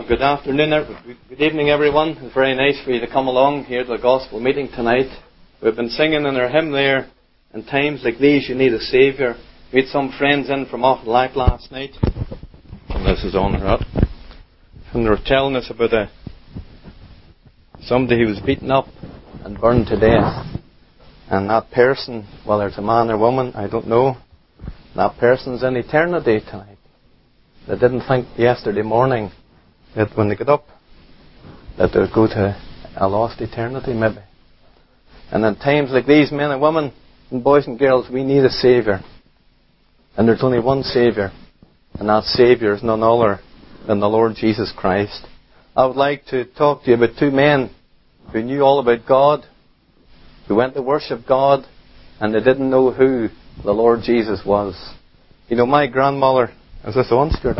Well, good afternoon, good evening everyone. It's very nice for you to come along here to the gospel meeting tonight. We've been singing in our hymn there, in times like these you need a Saviour. We had some friends in from Auchinleck last night, and this is on her up, and they were telling us about somebody who was beaten up and burned to death. And that person, whether it's a man or woman, I don't know, that person's in eternity tonight. They didn't think yesterday morning that when they get up, that they would go to a lost eternity maybe. And in times like these, men and women, and boys and girls, we need a Saviour. And there's only one Saviour, and that Saviour is none other than the Lord Jesus Christ. I would like to talk to you about two men who knew all about God, who went to worship God, and they didn't know who the Lord Jesus was. You know, my grandmother, is this on, Stuart?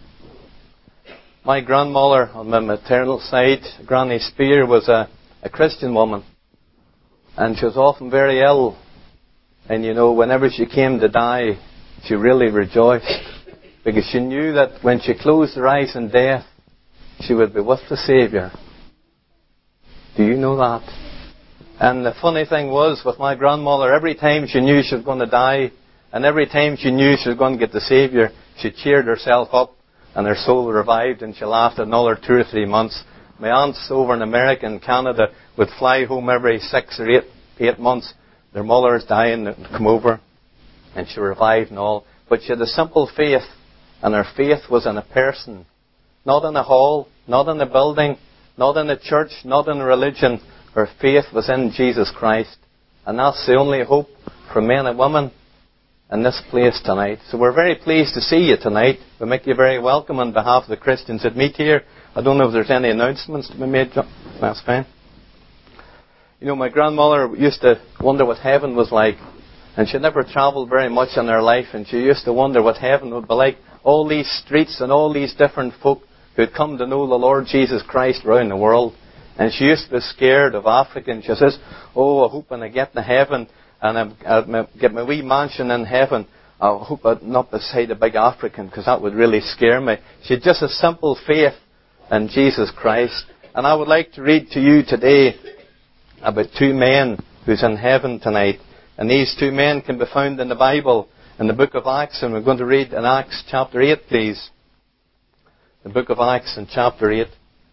My grandmother on my maternal side, Granny Spear, was a Christian woman. And she was often very ill. And you know, whenever she came to die, she really rejoiced. Because she knew that when she closed her eyes in death, she would be with the Saviour. Do you know that? And the funny thing was, with my grandmother, every time she knew she was going to die, and every time she knew she was going to get the Saviour, she cheered herself up, and her soul revived, and she lasted another 2 or 3 months. My aunts over in America and Canada would fly home every 6 or 8 months. Their mother's dying, and come over, and she revived and all. But she had a simple faith, and her faith was in a person. Not in a hall, not in a building, not in a church, not in a religion. Her faith was in Jesus Christ. And that's the only hope for men and women in this place tonight. So we're very pleased to see you tonight. We make you very welcome on behalf of the Christians that meet here. I don't know if there's any announcements to be made. That's fine. You know, my grandmother used to wonder what heaven was like. And she never travelled very much in her life. And she used to wonder what heaven would be like. All these streets and all these different folk who had come to know the Lord Jesus Christ around the world. And she used to be scared of Africa. And she says, oh, I hope when I get to heaven and I get my wee mansion in heaven, I hope I'm not beside a big African, because that would really scare me. She had just a simple faith in Jesus Christ. And I would like to read to you today about two men who's in heaven tonight. And these two men can be found in the Bible, in the book of Acts. And we're going to read in Acts chapter 8, please. The book of Acts in chapter 8.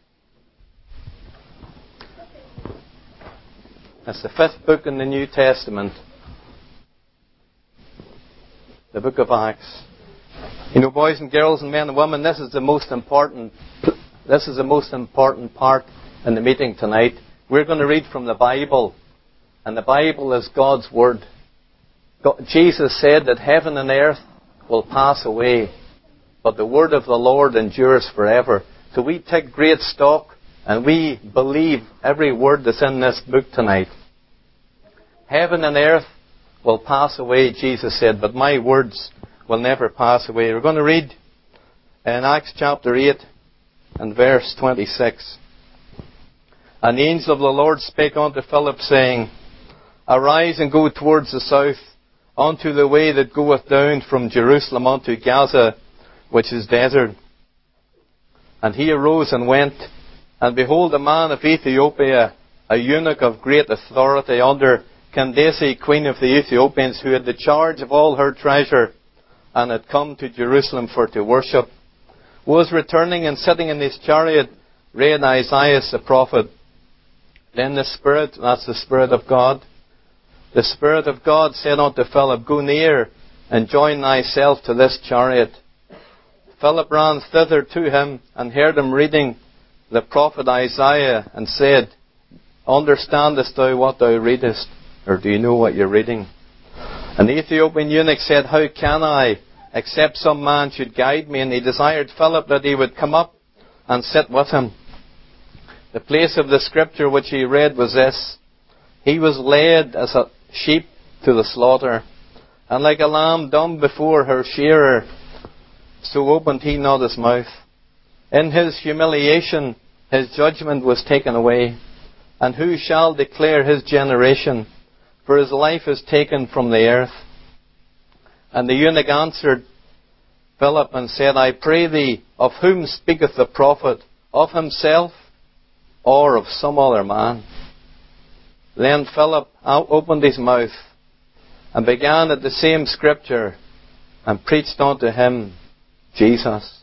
It's the 5th book in the New Testament. The book of Acts. You know, boys and girls and men and women, this is the most important part in the meeting tonight. We're going to read from the Bible. And the Bible is God's Word. Jesus said that heaven and earth will pass away, but the Word of the Lord endures forever. So we take great stock, and we believe every word that's in this book tonight. Heaven and earth will pass away, Jesus said, but my words will never pass away. We're going to read in Acts chapter 8 and verse 26. And the angel of the Lord spake unto Philip, saying, Arise and go towards the south, unto the way that goeth down from Jerusalem unto Gaza, which is desert. And he arose and went. And behold, a man of Ethiopia, a eunuch of great authority under Candace, queen of the Ethiopians, who had the charge of all her treasure, and had come to Jerusalem for to worship, was returning, and sitting in his chariot read Isaiah the prophet. Then the Spirit, that's the Spirit of God, the Spirit of God said unto Philip, Go near, and join thyself to this chariot. Philip ran thither to him, and heard him reading the prophet Isaiah, and said, Understandest thou what thou readest? Or do you know what you're reading? And the Ethiopian eunuch said, How can I, except some man should guide me? And he desired Philip that he would come up and sit with him. The place of the scripture which he read was this: He was led as a sheep to the slaughter, and like a lamb dumb before her shearer, so opened he not his mouth. In his humiliation his judgment was taken away. And who shall declare his generation? For his life is taken from the earth. And the eunuch answered Philip and said, I pray thee, of whom speaketh the prophet? of himself or of some other man? Then Philip opened his mouth and began at the same scripture and preached unto him Jesus.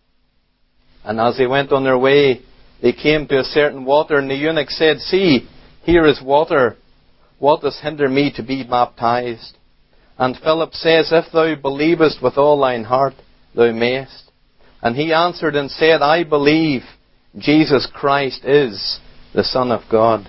And as they went on their way, they came to a certain water, and the eunuch said, See, here is water. What does hinder me to be baptized? And Philip says, If thou believest with all thine heart, thou mayest. And he answered and said, I believe Jesus Christ is the Son of God.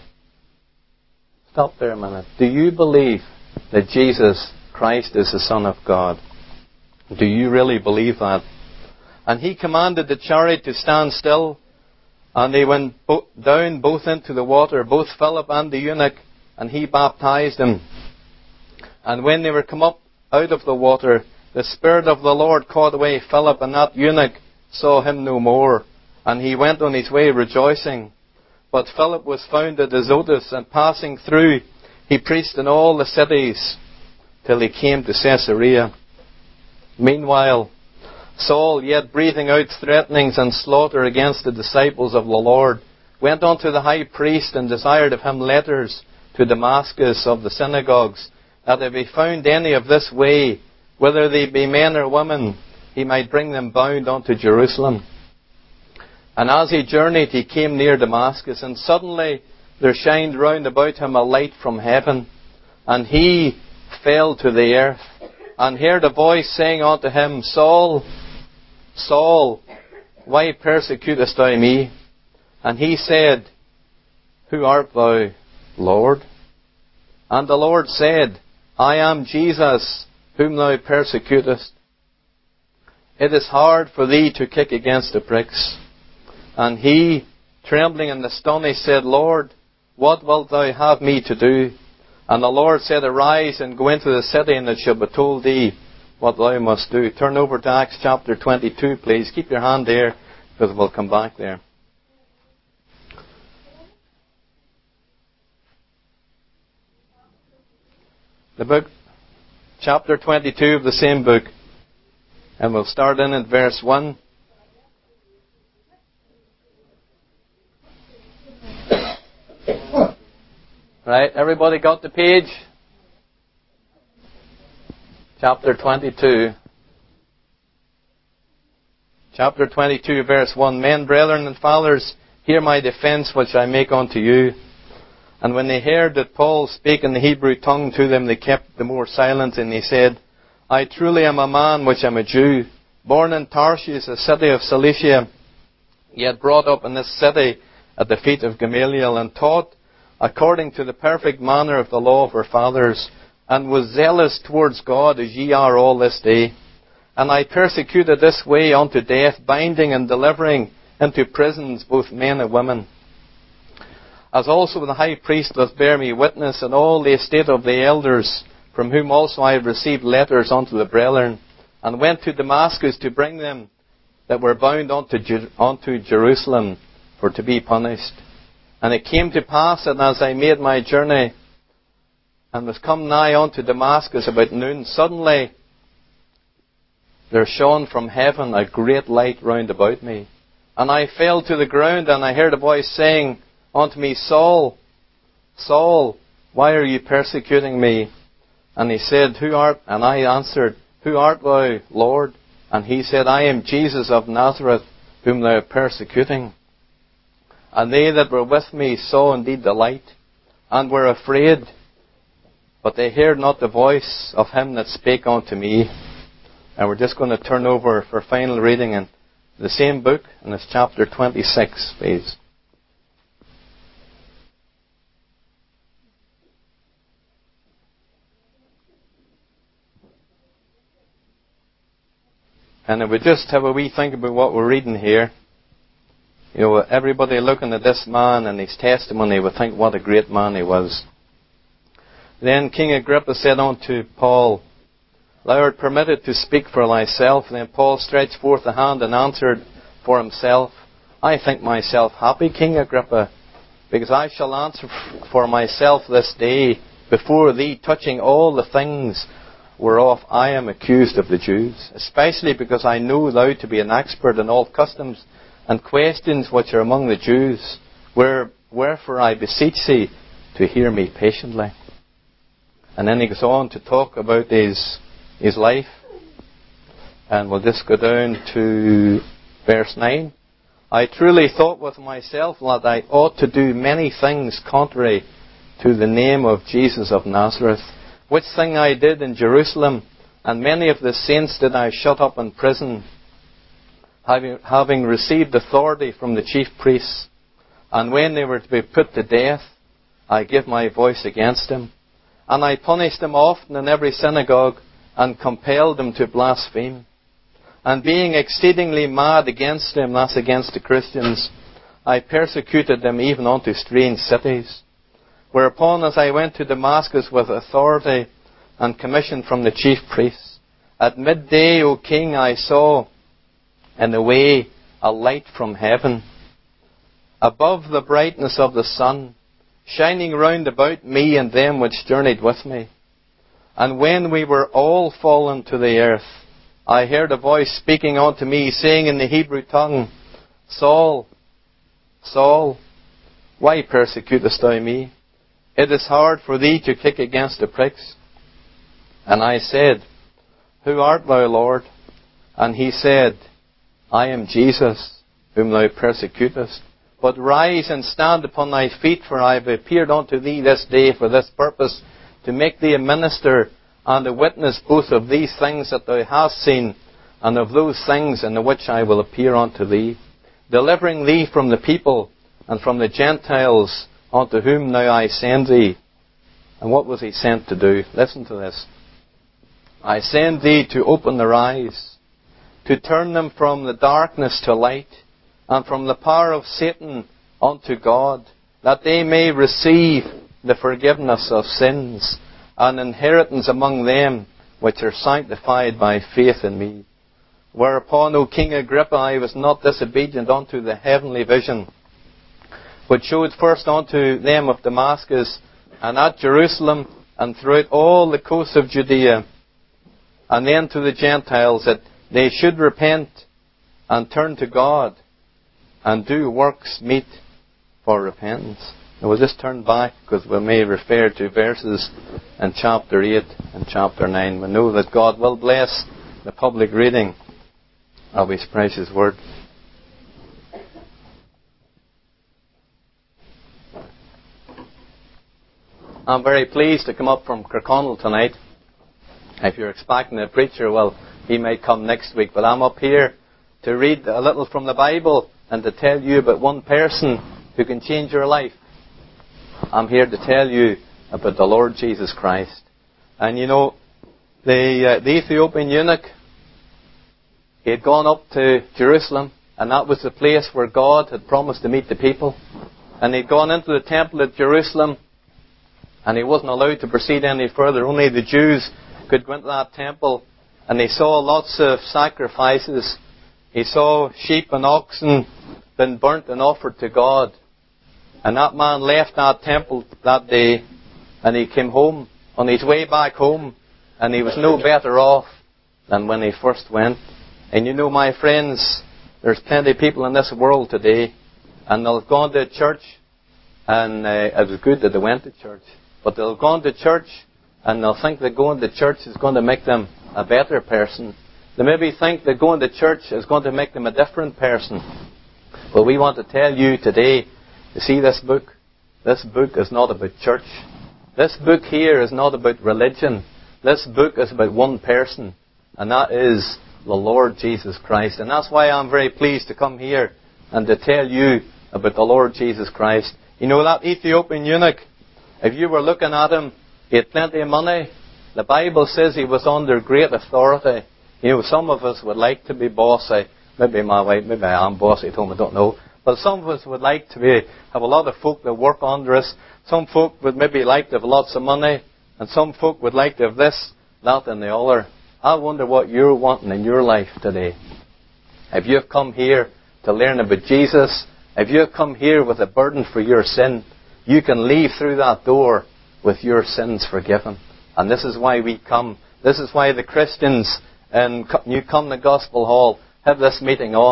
Stop there a minute. Do you believe that Jesus Christ is the Son of God? Do you really believe that? And he commanded the chariot to stand still, and they went down both into the water, both Philip and the eunuch, and he baptized him. And when they were come up out of the water, the Spirit of the Lord caught away Philip, and that eunuch saw him no more, and he went on his way rejoicing. But Philip was found at Azotus, and passing through, he preached in all the cities till he came to Caesarea. Meanwhile, Saul, yet breathing out threatenings and slaughter against the disciples of the Lord, went unto the high priest and desired of him letters to Damascus of the synagogues, that if he found any of this way, whether they be men or women, he might bring them bound unto Jerusalem. And as he journeyed, he came near Damascus, and suddenly there shined round about him a light from heaven, and he fell to the earth, and heard a voice saying unto him, Saul, Saul, why persecutest thou me? And he said, Who art thou, Lord? And the Lord said, I am Jesus, whom thou persecutest. It is hard for thee to kick against the pricks. And he, trembling and astonished, said, Lord, what wilt thou have me to do? And the Lord said, Arise and go into the city, and it shall be told thee what thou must do. Turn over to Acts chapter 22, please. Keep your hand there, because we'll come back there. The book, chapter 22 of the same book. And we'll start in at verse 1. Right, everybody got the page? Chapter 22. Chapter 22, verse 1. Men, brethren, and fathers, hear my defence which I make unto you. And when they heard that Paul spake in the Hebrew tongue to them, they kept the more silent, and he said, I truly am a man which am a Jew, born in Tarshish, a city of Cilicia, yet brought up in this city at the feet of Gamaliel, and taught according to the perfect manner of the law of our fathers, and was zealous towards God as ye are all this day. And I persecuted this way unto death, binding and delivering into prisons both men and women. As also the high priest doth bear me witness, and all the estate of the elders, from whom also I have received letters unto the brethren, and went to Damascus to bring them that were bound unto Jerusalem for to be punished. And it came to pass that as I made my journey, and was come nigh unto Damascus about noon, suddenly there shone from heaven a great light round about me. And I fell to the ground, and I heard a voice saying unto me, Saul, Saul, why are you persecuting me? And he said, Who art? And I answered, Who art thou, Lord? And he said, I am Jesus of Nazareth, whom thou art persecuting. And they that were with me saw indeed the light, and were afraid, but they heard not the voice of him that spake unto me. And we're just going to turn over for final reading in the same book, and it's chapter 26, please. And if we just have a wee think about what we're reading here, you know, everybody looking at this man and his testimony would think what a great man he was. Then King Agrippa said unto Paul, Thou art permitted to speak for thyself. Then Paul stretched forth a hand and answered for himself, I think myself happy, King Agrippa, because I shall answer for myself this day before thee, touching all the things whereof I am accused of the Jews, especially because I know thou to be an expert in all customs and questions which are among the Jews. Wherefore I beseech thee to hear me patiently. And then he goes on to talk about his life. And we'll just go down to verse 9. I truly thought with myself that I ought to do many things contrary to the name of Jesus of Nazareth, which thing I did in Jerusalem, and many of the saints did I shut up in prison, having received authority from the chief priests. And when they were to be put to death, I gave my voice against them. And I punished them often in every synagogue, and compelled them to blaspheme. And being exceedingly mad against them, that's against the Christians, I persecuted them even unto strange cities. Whereupon, as I went to Damascus with authority and commission from the chief priests, at midday, O king, I saw in the way a light from heaven, above the brightness of the sun, shining round about me and them which journeyed with me. And when we were all fallen to the earth, I heard a voice speaking unto me, saying in the Hebrew tongue, Saul, Saul, why persecutest thou me? It is hard for thee to kick against the pricks. And I said, Who art thou, Lord? And he said, I am Jesus, whom thou persecutest. But rise and stand upon thy feet, for I have appeared unto thee this day for this purpose, to make thee a minister and a witness both of these things that thou hast seen, and of those things in the which I will appear unto thee, delivering thee from the people and from the Gentiles, unto whom now I send thee. And what was he sent to do? Listen to this. I send thee to open their eyes, to turn them from the darkness to light, and from the power of Satan unto God, that they may receive the forgiveness of sins, and inheritance among them which are sanctified by faith in me. Whereupon, O King Agrippa, I was not disobedient unto the heavenly vision, which showed first unto them of Damascus, and at Jerusalem, and throughout all the coasts of Judea, and then to the Gentiles, that they should repent and turn to God, and do works meet for repentance. Now we'll just turn back, because we may refer to verses in chapter 8 and chapter 9. We know that God will bless the public reading of His precious Word. I'm very pleased to come up from Kirkconnell tonight. If you're expecting a preacher, well, he may come next week. But I'm up here to read a little from the Bible and to tell you about one person who can change your life. I'm here to tell you about the Lord Jesus Christ. And you know, the Ethiopian eunuch, he had gone up to Jerusalem, and that was the place where God had promised to meet the people. And he'd gone into the temple at Jerusalem, and he wasn't allowed to proceed any further. Only the Jews could go into that temple, and they saw lots of sacrifices. He saw sheep and oxen being burnt and offered to God. And that man left that temple that day, and he came home, on his way back home, and he was no better off than when he first went. And you know, my friends, there's plenty of people in this world today, and they'll have gone to church, and it was good that they went to church, but they'll have gone to church, and they'll think that going to church is going to make them a better person. They maybe think that going to church is going to make them a different person. But we want to tell you today, you see this book? This book is not about church. This book here is not about religion. This book is about one person, and that is the Lord Jesus Christ. And that's why I'm very pleased to come here and to tell you about the Lord Jesus Christ. You know, that Ethiopian eunuch, if you were looking at him, he had plenty of money. The Bible says he was under great authority. You know, some of us would like to be bossy. Maybe my wife, maybe I am bossy at home, I don't know. But some of us would like to have a lot of folk that work under us. Some folk would maybe like to have lots of money. And some folk would like to have this, that and the other. I wonder what you're wanting in your life today. If you've come here to learn about Jesus, if you've come here with a burden for your sin, you can leave through that door with your sins forgiven. And this is why we come. This is why the Christians in New Covenant Gospel Hall have this meeting on.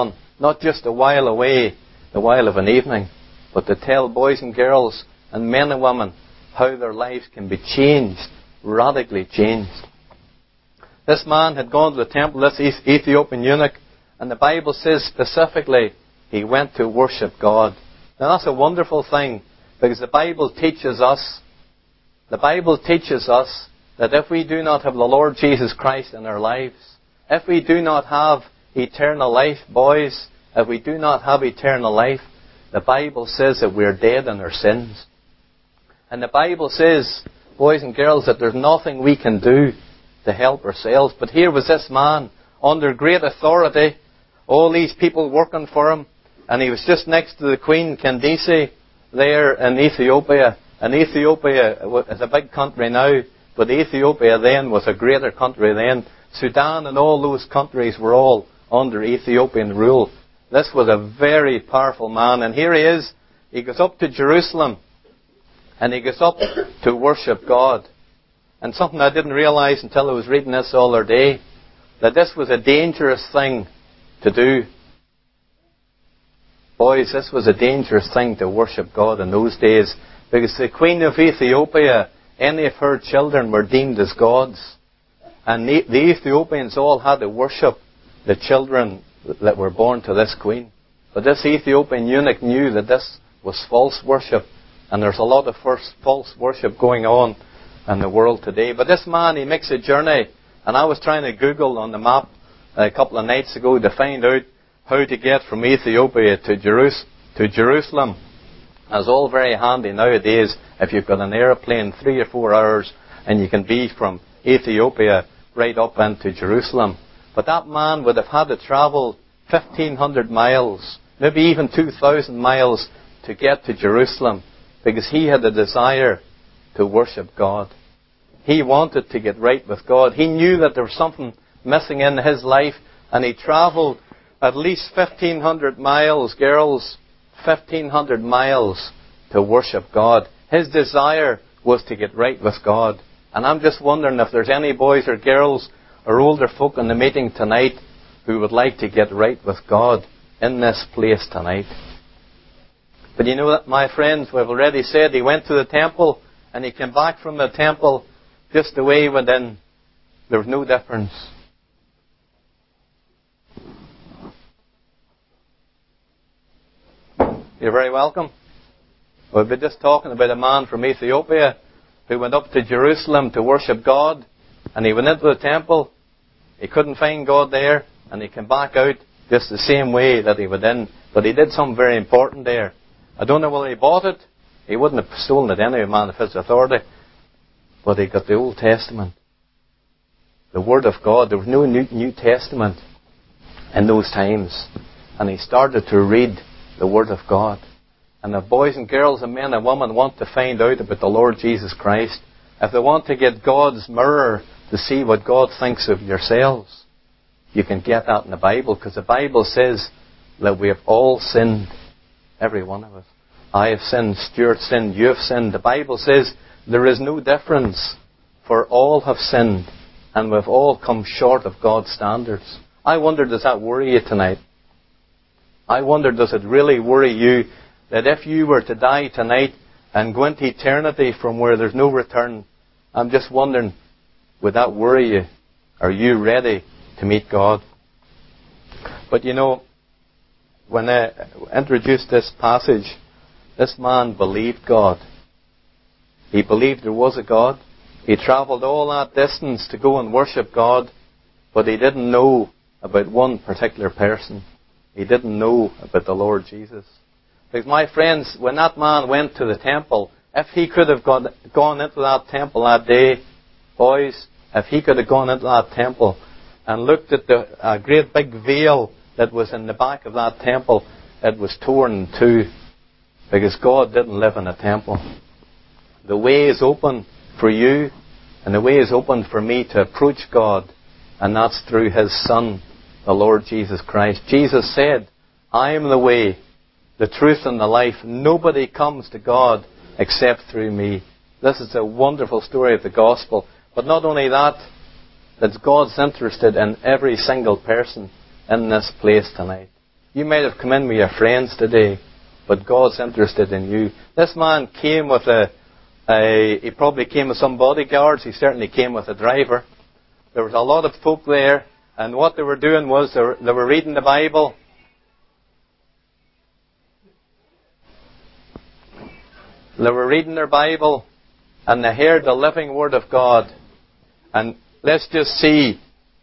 Not just a while away, the while of an evening, but to tell boys and girls and men and women how their lives can be changed, radically changed. This man had gone to the temple, this Ethiopian eunuch, and the Bible says specifically he went to worship God. Now that's a wonderful thing, because the Bible teaches us that if we do not have the Lord Jesus Christ in our lives, if we do not have eternal life, boys, if we do not have eternal life, the Bible says that we're dead in our sins. And the Bible says, boys and girls, that there's nothing we can do to help ourselves. But here was this man under great authority, all these people working for him, and he was just next to the Queen Candace there in Ethiopia. And Ethiopia is a big country now, but Ethiopia then was a greater country then. Sudan and all those countries were all under Ethiopian rule. This was a very powerful man. And here he is. He goes up to Jerusalem. And he goes up to worship God. And something I didn't realize until I was reading this all our day, that this was a dangerous thing to do. Boys, this was a dangerous thing to worship God in those days. Because the Queen of Ethiopia, any of her children were deemed as gods. And the Ethiopians all had to worship the children that were born to this queen. But this Ethiopian eunuch knew that this was false worship. And there's a lot of false worship going on in the world today. But this man, he makes a journey. And I was trying to Google on the map a couple of nights ago to find out how to get from Ethiopia to Jerusalem. It's all very handy nowadays if you've got an aeroplane 3 or 4 hours and you can be from Ethiopia right up into Jerusalem. But that man would have had to travel 1,500 miles, maybe even 2,000 miles to get to Jerusalem, because he had a desire to worship God. He wanted to get right with God. He knew that there was something missing in his life, and he travelled at least 1,500 miles, girls, 1,500 miles to worship God. His desire was to get right with God. And I'm just wondering if there's any boys or girls or older folk in the meeting tonight who would like to get right with God in this place tonight. But you know that, my friends, we've already said he went to the temple and he came back from the temple just the way he went in. There was no difference. You're very welcome. We'll be just talking about a man from Ethiopia who went up to Jerusalem to worship God, and he went into the temple. He couldn't find God there, and he came back out just the same way that he went in. But he did something very important there. I don't know whether he bought it. He wouldn't have stolen it anyway, man, of his authority. But he got the Old Testament, the Word of God. There was no New Testament in those times. And he started to read the Word of God. And if boys and girls and men and women want to find out about the Lord Jesus Christ, if they want to get God's mirror to see what God thinks of yourselves, you can get that in the Bible, because the Bible says that we have all sinned, every one of us. I have sinned, Stuart sinned, you have sinned. The Bible says there is no difference, for all have sinned, and we've all come short of God's standards. I wonder, does that worry you tonight? I wonder, does it really worry you that if you were to die tonight and go into eternity from where there's no return, I'm just wondering, would that worry you? Are you ready to meet God? But you know, when I introduced this passage, this man believed God. He believed there was a God. He travelled all that distance to go and worship God, but he didn't know about one particular person. He didn't know about the Lord Jesus. Because my friends, when that man went to the temple, if he could have gone into that temple that day, boys, if he could have gone into that temple and looked at a great big veil that was in the back of that temple, it was torn in two. Because God didn't live in a temple. The way is open for you, and the way is open for me to approach God, and that's through His Son, the Lord Jesus Christ. Jesus said, I am the way, the truth and the life. Nobody comes to God except through me. This is a wonderful story of the gospel. But not only that God's interested in every single person in this place tonight. You might have come in with your friends today, but God's interested in you. This man came with he probably came with some bodyguards. He certainly came with a driver. There was a lot of folk there, and what they were doing was they were reading the Bible. They were reading their Bible, and they heard the living Word of God. And let's just see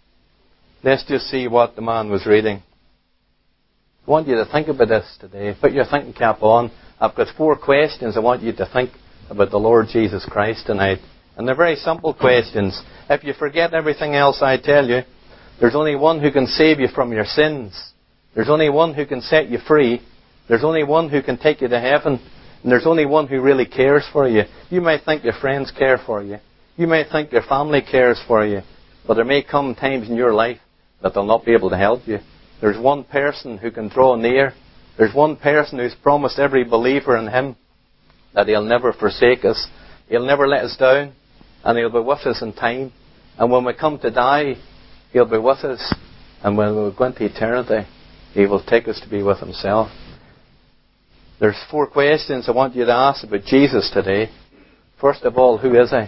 what the man was reading. I want you to think about this today. Put your thinking cap on. I've got 4 questions I want you to think about the Lord Jesus Christ tonight. And they're very simple questions. If you forget everything else I tell you, there's only one who can save you from your sins. There's only one who can set you free. There's only one who can take you to heaven. And there's only one who really cares for you. You might think your friends care for you. You might think your family cares for you. But there may come times in your life that they'll not be able to help you. There's one person who can draw near. There's one person who's promised every believer in Him that He'll never forsake us. He'll never let us down. And He'll be with us in time. And when we come to die, He'll be with us. And when we go into eternity, He will take us to be with Himself. There's 4 questions I want you to ask about Jesus today. First of all, who is He?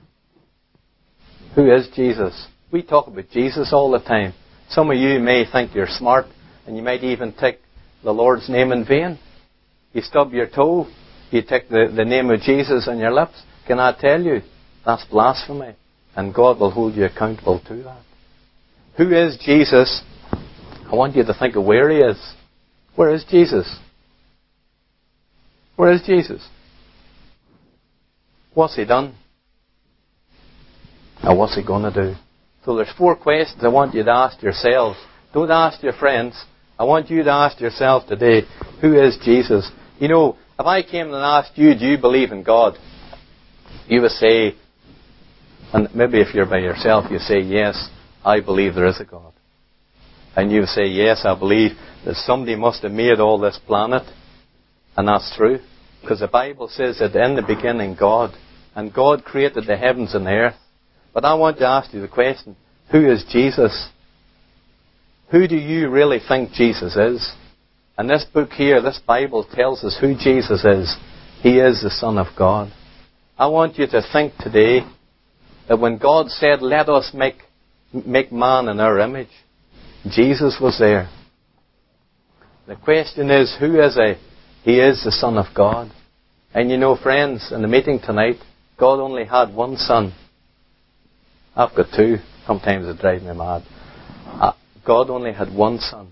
Who is Jesus? We talk about Jesus all the time. Some of you may think you're smart, and you might even take the Lord's name in vain. You stub your toe, you take the name of Jesus on your lips. Can I tell you, that's blasphemy, and God will hold you accountable to that. Who is Jesus? I want you to think of where He is. Where is Jesus? Where is Jesus? What's He done? And what's He going to do? So there's 4 questions I want you to ask yourselves. Don't ask your friends. I want you to ask yourself today, who is Jesus? You know, if I came and asked you, do you believe in God? You would say, and maybe if you're by yourself, you say, yes, I believe there is a God. And you would say, yes, I believe that somebody must have made all this planet. And that's true. Because the Bible says that in the beginning, God. And God created the heavens and the earth. But I want to ask you the question, who is Jesus? Who do you really think Jesus is? And this book here, this Bible tells us who Jesus is. He is the Son of God. I want you to think today that when God said, let us make man in our image, Jesus was there. The question is, who is He? He is the Son of God. And you know, friends, in the meeting tonight, God only had one Son. I've got 2. Sometimes it drives me mad. God only had one Son.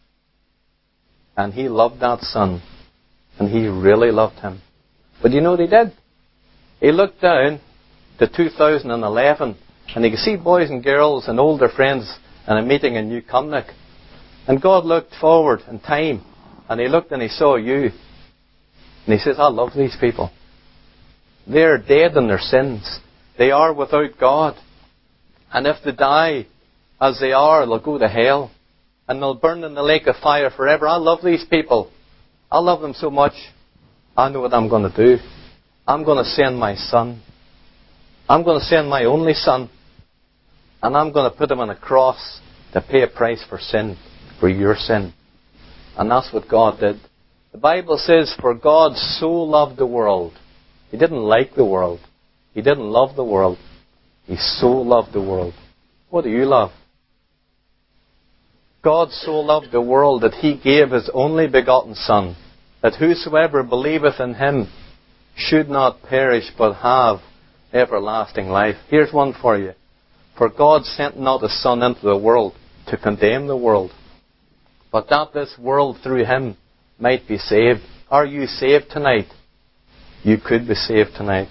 And He loved that Son. And He really loved Him. But you know what He did? He looked down to 2011 and He could see boys and girls and older friends in a meeting in New Cumnock. And God looked forward in time and He looked and He saw you. And He says, I love these people. They're dead in their sins. They are without God. And if they die as they are, they'll go to hell. And they'll burn in the lake of fire forever. I love these people. I love them so much. I know what I'm going to do. I'm going to send my Son. I'm going to send my only Son. And I'm going to put Him on a cross to pay a price for sin. For your sin. And that's what God did. The Bible says, for God so loved the world. He didn't like the world. He didn't love the world. He so loved the world. What do you love? God so loved the world that He gave His only begotten Son, that whosoever believeth in Him should not perish but have everlasting life. Here's one for you. For God sent not His Son into the world to condemn the world, but that this world through Him might be saved. Are you saved tonight? You could be saved tonight.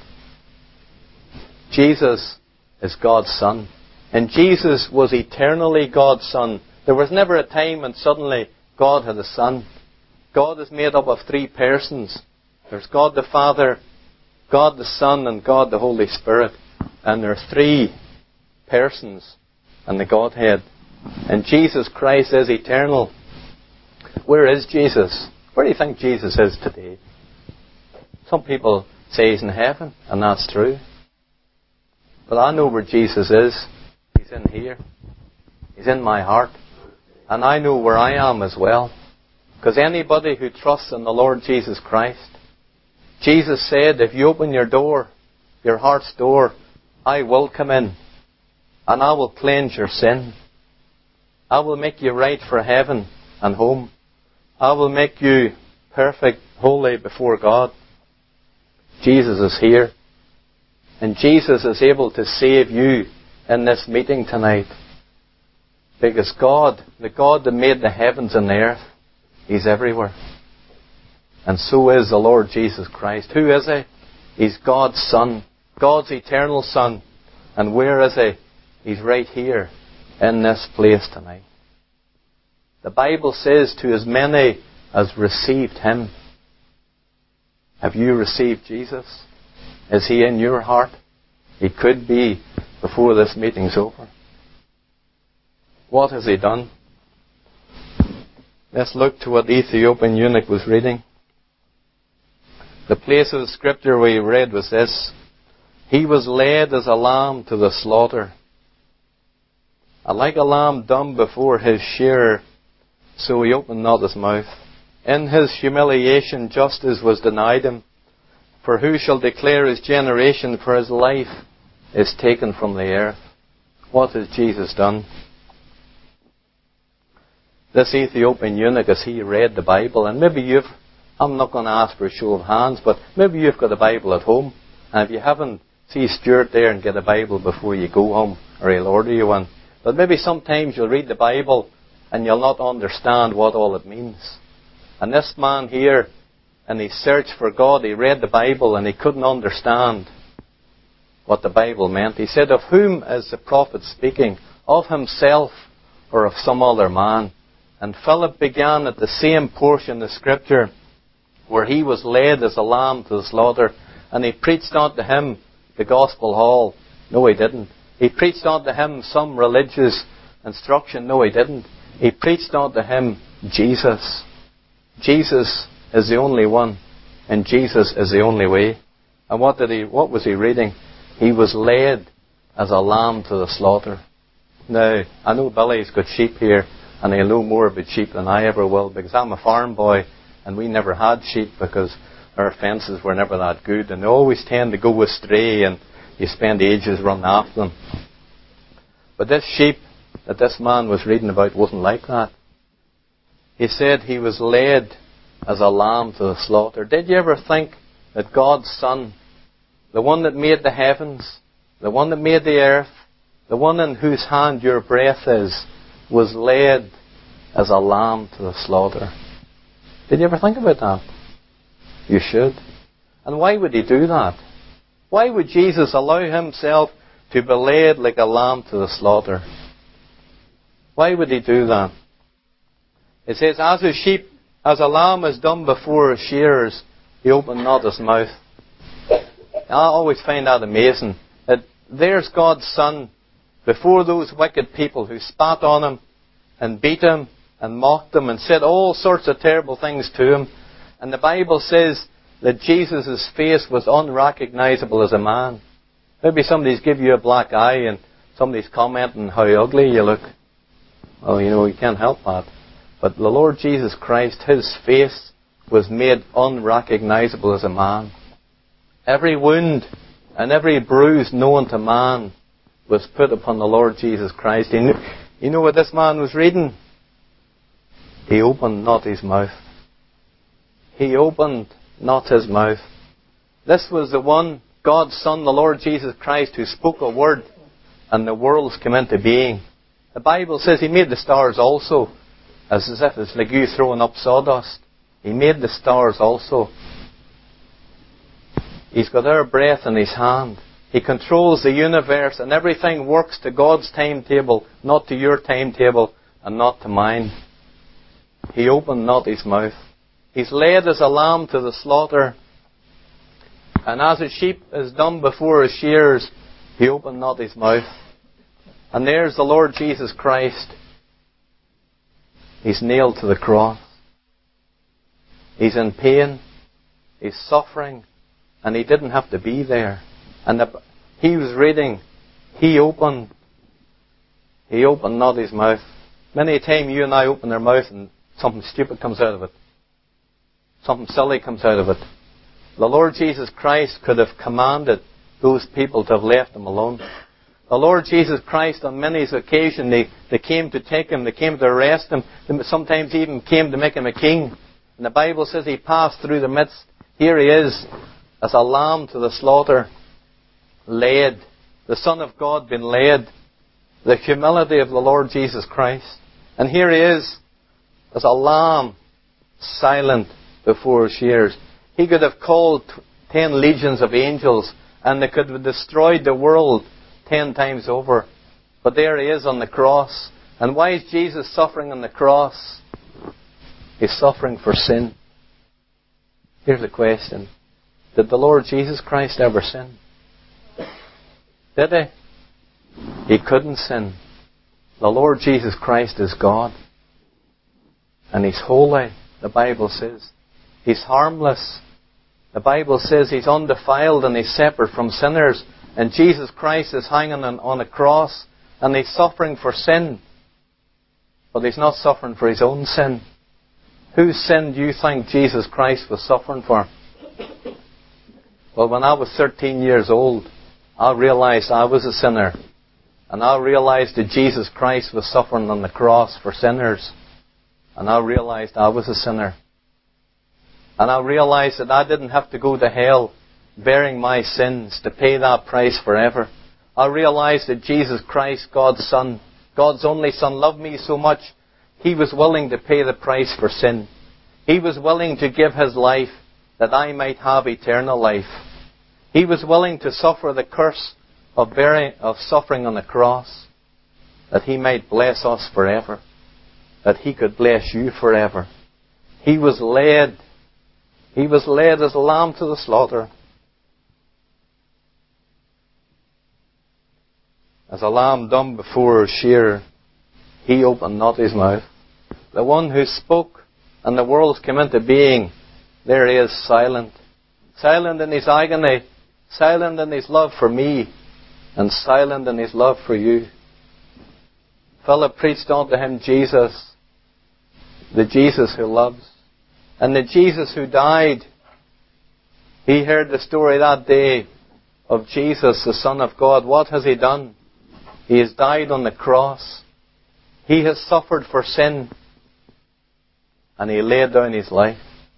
Jesus is God's Son. And Jesus was eternally God's Son. There was never a time when suddenly God had a Son. God is made up of 3 persons. There's God the Father, God the Son, and God the Holy Spirit. And there are 3 persons in the Godhead. And Jesus Christ is eternal. Where is Jesus? Where do you think Jesus is today? Some people say He's in heaven, and that's true. But I know where Jesus is. He's in here. He's in my heart. And I know where I am as well. Because anybody who trusts in the Lord Jesus Christ, Jesus said, if you open your door, your heart's door, I will come in and I will cleanse your sin. I will make you right for heaven and home. I will make you perfect, holy before God. Jesus is here. And Jesus is able to save you in this meeting tonight. Because God, the God that made the heavens and the earth, He's everywhere. And so is the Lord Jesus Christ. Who is He? He's God's Son. God's eternal Son. And where is He? He's right here in this place tonight. The Bible says, to as many as received Him. Have you received Jesus? Is He in your heart? He could be before this meeting's over. What has He done? Let's look to what the Ethiopian eunuch was reading. The place of the scripture we read was this. He was led as a lamb to the slaughter. And like a lamb dumb before his shearer, so he opened not his mouth. In his humiliation justice was denied him. For who shall declare his generation? For his life is taken from the earth. What has Jesus done? This Ethiopian eunuch, as he read the Bible, and maybe I'm not going to ask for a show of hands, but maybe you've got a Bible at home, and if you haven't, see Stuart there and get a Bible before you go home, or he'll order you one. But maybe sometimes you'll read the Bible and you'll not understand what all it means. And this man here, and he searched for God, he read the Bible and he couldn't understand what the Bible meant. He said, of whom is the prophet speaking? Of himself or of some other man? And Philip began at the same portion of Scripture where he was led as a lamb to the slaughter, and he preached unto him the gospel hall. No, he didn't. He preached unto him some religious instruction. No, he didn't. He preached unto him Jesus. Jesus is the only one, and Jesus is the only way. And what was he reading? He was led as a lamb to the slaughter. Now, I know Billy's got sheep here, and he'll know more about sheep than I ever will, because I'm a farm boy, and we never had sheep because our fences were never that good, and they always tend to go astray, and you spend ages running after them. But this sheep that this man was reading about wasn't like that. He said he was led as a lamb to the slaughter. Did you ever think that God's Son, the one that made the heavens, the one that made the earth, the one in whose hand your breath is, was led as a lamb to the slaughter? Did you ever think about that? You should. And why would He do that? Why would Jesus allow Himself to be led like a lamb to the slaughter? Why would He do that? It says, as a lamb is dumb before his shearers, He opened not His mouth. I always find that amazing. That there's God's Son before those wicked people who spat on Him and beat Him and mocked Him and said all sorts of terrible things to Him. And the Bible says that Jesus' face was unrecognizable as a man. Maybe somebody's give you a black eye and somebody's commenting how ugly you look. Well, you can't help that. But the Lord Jesus Christ, His face was made unrecognizable as a man. Every wound and every bruise known to man was put upon the Lord Jesus Christ. You know what this man was reading? He opened not His mouth. He opened not His mouth. This was the one, God's Son, the Lord Jesus Christ, who spoke a word and the worlds came into being. The Bible says He made the stars also, as if it's like you throwing up sawdust. He made the stars also. He's got our breath in His hand. He controls the universe, and everything works to God's timetable, not to your timetable and not to mine. He opened not His mouth. He's led as a lamb to the slaughter. And as a sheep is dumb before his shearers, He opened not His mouth. And there's the Lord Jesus Christ. He's nailed to the cross. He's in pain. He's suffering. And He didn't have to be there. And he was reading, He opened not His mouth. Many a time you and I open our mouth and something stupid comes out of it. Something silly comes out of it. The Lord Jesus Christ could have commanded those people to have left him alone. The Lord Jesus Christ, on many occasions, they came to take him, they came to arrest him, they sometimes even came to make him a king. And the Bible says he passed through the midst. Here he is, as a lamb to the slaughter, led. The Son of God being led. The humility of the Lord Jesus Christ. And here he is, as a lamb, silent before his shears. He could have called 10 legions of angels, and they could have destroyed the world 10 times over. But there he is on the cross. And why is Jesus suffering on the cross? He's suffering for sin. Here's the question. Did the Lord Jesus Christ ever sin? Did he? He couldn't sin. The Lord Jesus Christ is God. And He's holy, the Bible says. He's harmless. The Bible says He's undefiled and He's separate from sinners. And Jesus Christ is hanging on a cross and He's suffering for sin. But He's not suffering for His own sin. Whose sin do you think Jesus Christ was suffering for? Well, when I was 13 years old, I realized I was a sinner. And I realized that Jesus Christ was suffering on the cross for sinners. And I realized I was a sinner. And I realized that I didn't have to go to hell bearing my sins to pay that price forever. I realized that Jesus Christ, God's Son, God's only Son, loved me so much, He was willing to pay the price for sin. He was willing to give His life that I might have eternal life. He was willing to suffer the curse of suffering on the cross, that He might bless us forever, that He could bless you forever. He was led as a lamb to the slaughter. As a lamb dumb before her shearer, He opened not His mouth. The one who spoke and the worlds came into being, there He is, silent. Silent in His agony, silent in His love for me, and silent in His love for you. Philip preached unto him Jesus, the Jesus who loves, and the Jesus who died. He heard the story that day of Jesus, the Son of God. What has He done? He has died on the cross. He has suffered for sin. And He laid down His life.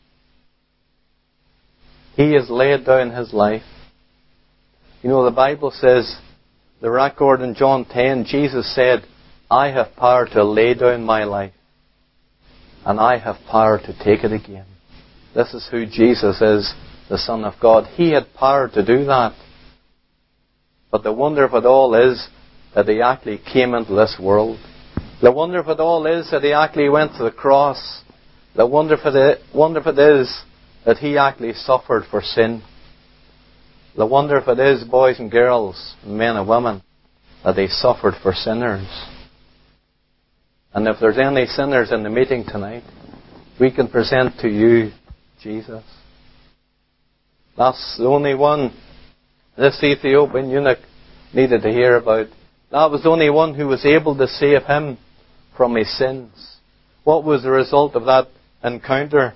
He has laid down His life. You know, the Bible says, the record in John 10, Jesus said, I have power to lay down my life. And I have power to take it again. This is who Jesus is, the Son of God. He had power to do that. But the wonder of it all is that He actually came into this world. The wonder of it all is that He actually went to the cross. The wonder of it is that He actually suffered for sin. The wonder of it is, boys and girls, men and women, that He suffered for sinners. And if there's any sinners in the meeting tonight, we can present to you Jesus. That's the only one this Ethiopian eunuch needed to hear about. That was the only one who was able to save him from his sins. What was the result of that encounter?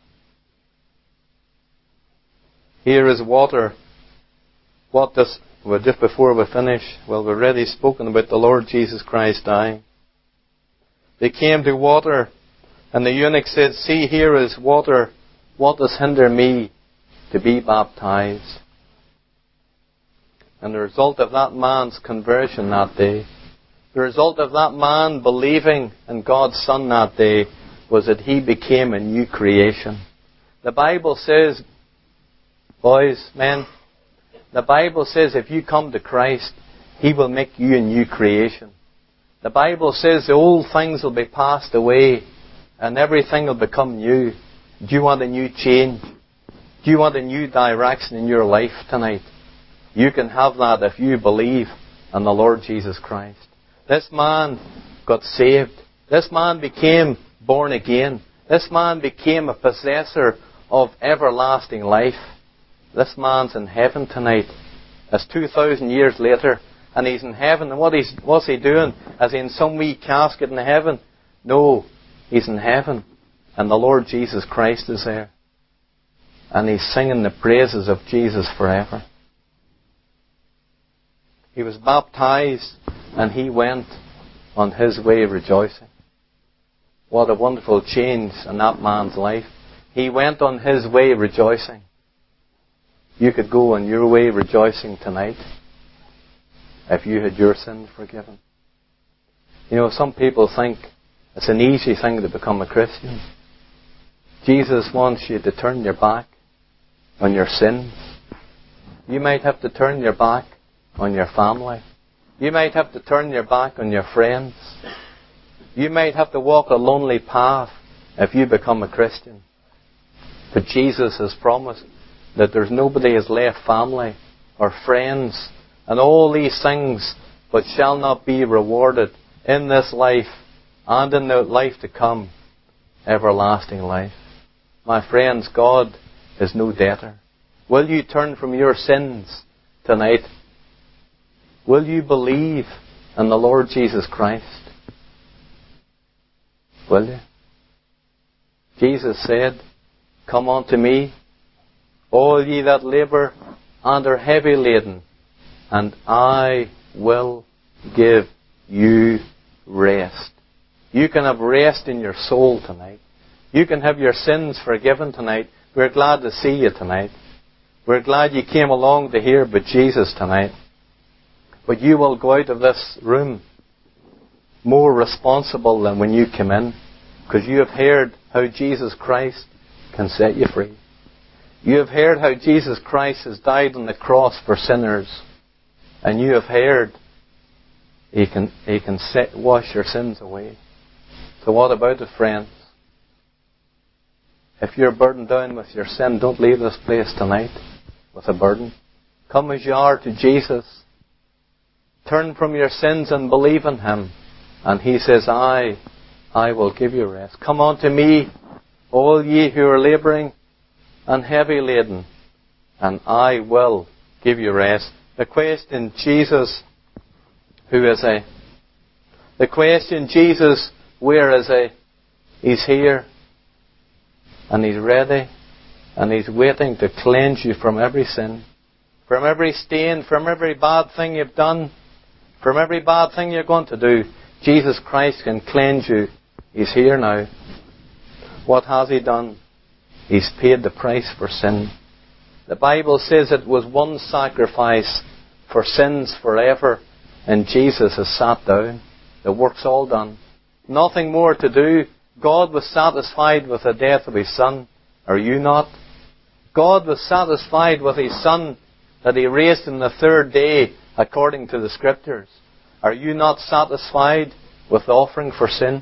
Here is water. Just before we finish, we've already spoken about the Lord Jesus Christ dying. They came to water, and the eunuch said, see, here is water. What does hinder me to be baptized? And the result of that man's conversion that day, the result of that man believing in God's Son that day, was that he became a new creation. The Bible says, boys, men, the Bible says if you come to Christ, He will make you a new creation. The Bible says the old things will be passed away and everything will become new. Do you want a new change? Do you want a new direction in your life tonight? You can have that if you believe in the Lord Jesus Christ. This man got saved. This man became born again. This man became a possessor of everlasting life. This man's in heaven tonight. It's 2,000 years later, and he's in heaven. And what's he doing? Is he in some wee casket in heaven? No, he's in heaven. And the Lord Jesus Christ is there. And he's singing the praises of Jesus forever. He was baptized and he went on his way rejoicing. What a wonderful change in that man's life. He went on his way rejoicing. You could go on your way rejoicing tonight if you had your sins forgiven. You know, some people think it's an easy thing to become a Christian. Jesus wants you to turn your back on your sins. You might have to turn your back on your family. You might have to turn your back on your friends. You might have to walk a lonely path if you become a Christian. But Jesus has promised that there's nobody has left family or friends and all these things but shall not be rewarded in this life and in the life to come, everlasting life. My friends, God is no debtor. Will you turn from your sins tonight? Will you believe in the Lord Jesus Christ? Will you? Jesus said, "Come unto me, all ye that labour and are heavy laden, and I will give you rest." You can have rest in your soul tonight. You can have your sins forgiven tonight. We're glad to see you tonight. We're glad you came along to hear about Jesus tonight. But you will go out of this room more responsible than when you came in, because you have heard how Jesus Christ can set you free. You have heard how Jesus Christ has died on the cross for sinners, and you have heard He can wash your sins away. So what about it, friends? If you're burdened down with your sin, don't leave this place tonight with a burden. Come as you are to Jesus. Turn from your sins and believe in Him. And He says, I will give you rest. Come unto me, all ye who are labouring and heavy laden, and I will give you rest. The question, Jesus, who is He? The question, Jesus, where is He? He's here. And He's ready. And He's waiting to cleanse you from every sin. From every stain, from every bad thing you've done. From every bad thing you're going to do. Jesus Christ can cleanse you. He's here now. What has He done? He's paid the price for sin. The Bible says it was one sacrifice for sins forever. And Jesus has sat down. The work's all done. Nothing more to do. God was satisfied with the death of His Son. Are you not? God was satisfied with His Son that He raised on the third day according to the Scriptures. Are you not satisfied with the offering for sin?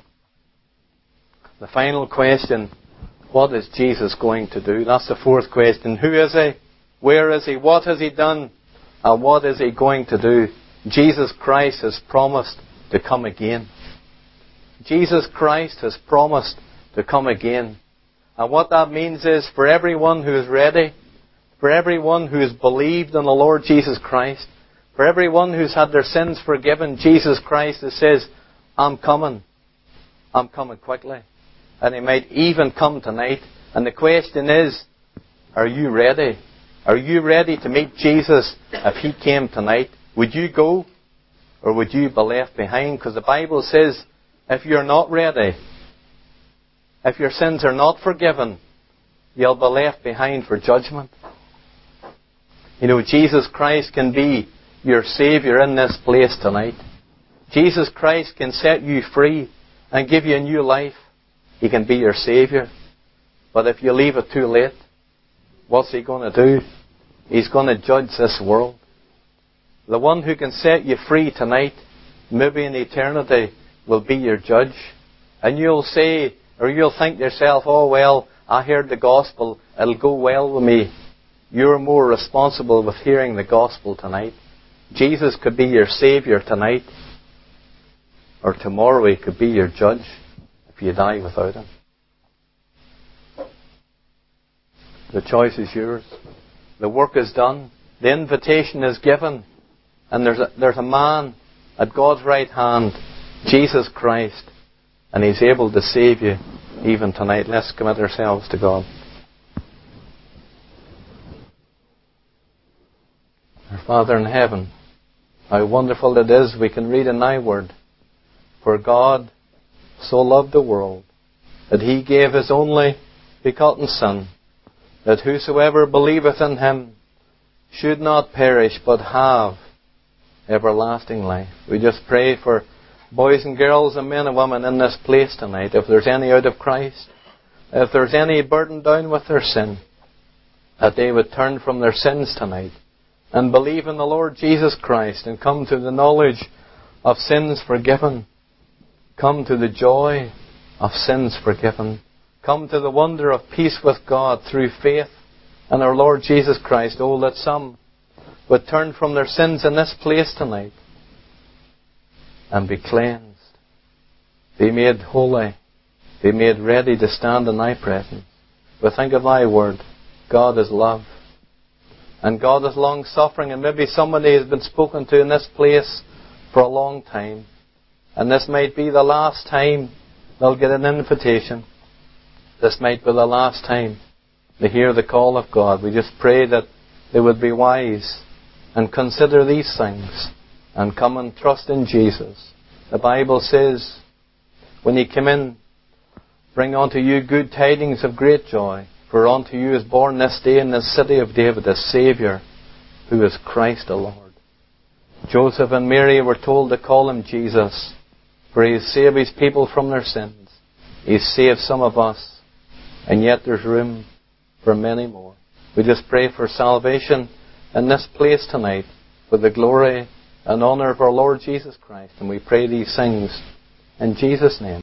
The final question, what is Jesus going to do? That's the fourth question. Who is He? Where is He? What has He done? And what is He going to do? Jesus Christ has promised to come again. Jesus Christ has promised to come again. And what that means is, for everyone who is ready, for everyone who has believed in the Lord Jesus Christ, for everyone who's had their sins forgiven, Jesus Christ says, I'm coming. I'm coming quickly. And He might even come tonight. And the question is, are you ready? Are you ready to meet Jesus if He came tonight? Would you go? Or would you be left behind? Because the Bible says, if you're not ready, if your sins are not forgiven, you'll be left behind for judgment. You know, Jesus Christ can be your Saviour in this place tonight. Jesus Christ can set you free and give you a new life. He can be your Saviour. But if you leave it too late, what's He going to do? He's going to judge this world. The one who can set you free tonight, maybe in eternity, will be your judge. And you'll say, or you'll think to yourself, oh well, I heard the gospel, it'll go well with me. You're more responsible with hearing the gospel tonight. Jesus could be your Saviour tonight. Or tomorrow He could be your judge if you die without Him. The choice is yours. The work is done. The invitation is given. And there's a man at God's right hand, Jesus Christ, and He's able to save you even tonight. Let's commit ourselves to God. Our Father in heaven, how wonderful it is we can read in Thy Word. For God so loved the world that He gave His only begotten Son, that whosoever believeth in Him should not perish but have everlasting life. We just pray for boys and girls and men and women in this place tonight. If there's any out of Christ, if there's any burdened down with their sin, that they would turn from their sins tonight and believe in the Lord Jesus Christ and come to the knowledge of sins forgiven. Come to the joy of sins forgiven. Come to the wonder of peace with God through faith in our Lord Jesus Christ. Oh, that some would turn from their sins in this place tonight and be cleansed, be made holy, be made ready to stand in Thy presence. We think of Thy Word. God is love. And God is long-suffering. And maybe somebody has been spoken to in this place for a long time. And this might be the last time they'll get an invitation. This might be the last time they hear the call of God. We just pray that they would be wise and consider these things and come and trust in Jesus. The Bible says, when He came in, bring unto you good tidings of great joy. For unto you is born this day in the city of David a Saviour, who is Christ the Lord. Joseph and Mary were told to call Him Jesus, for He has saved His people from their sins. He's saved some of us, and yet there's room for many more. We just pray for salvation in this place tonight, for the glory and honour of our Lord Jesus Christ. And we pray these things in Jesus' name.